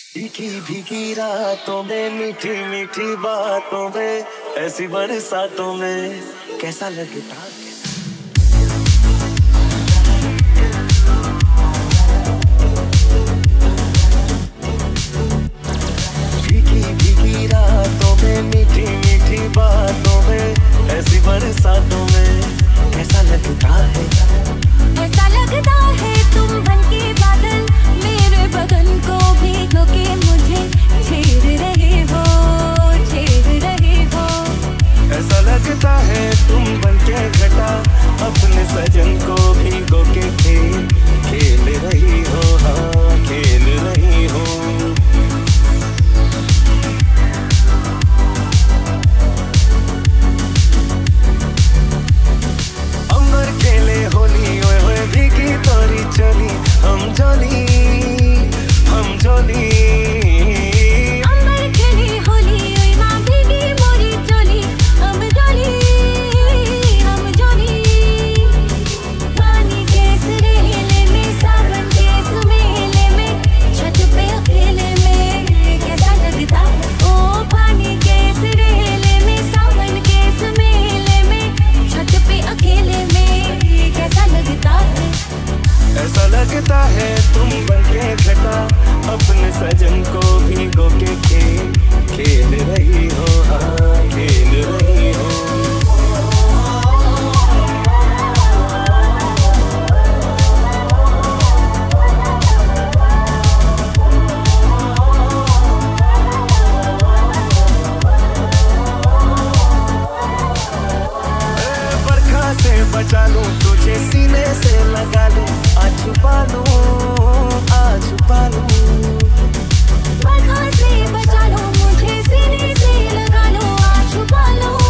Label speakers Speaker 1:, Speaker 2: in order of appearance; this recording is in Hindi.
Speaker 1: भीगी भीगी रातों में मीठी मीठी बातों में ऐसी बरसातों में कैसा लगता। भीगी भीगी रातों में मीठी मीठी बातों में ऐसी बरसातों में कैसा लगता है।
Speaker 2: ऐसा लगता है तुम बनके बादल मेरे बदन को भिगो के मुझे छेड़ रहे हो, छेड़ रहे हो।
Speaker 1: ऐसा लगता है तुम बनके घटा अपने सजन को भिगो के खेल रही हो, हाँ खेल रही हो। अमर खेले होली ओए होए भीगी तोरी चली हम जोली, हम जोली।
Speaker 2: अमर खेली होली ओए माँ भीगी मोरी चोली हम जोली, हम जोली। पानी के सरेले में सावन के सुमेले में छत पे अकेले में कैसा लगता है। ओ पानी के सरेले में सावन के सुमेले में छत पे अकेले में कैसा लगता है।
Speaker 1: ऐसा लगता है तुम बनके घटा अपने सजन को भिगो के खेल रही हो, हाँ खेल रही हो। बरखा से बचा लूं तुझे सीने से लगा लूं आ छुपा लूं, आ छुपा लूं।
Speaker 2: बरखा से बचा लो मुझे सीने से लगा लो, आ छुपा लो।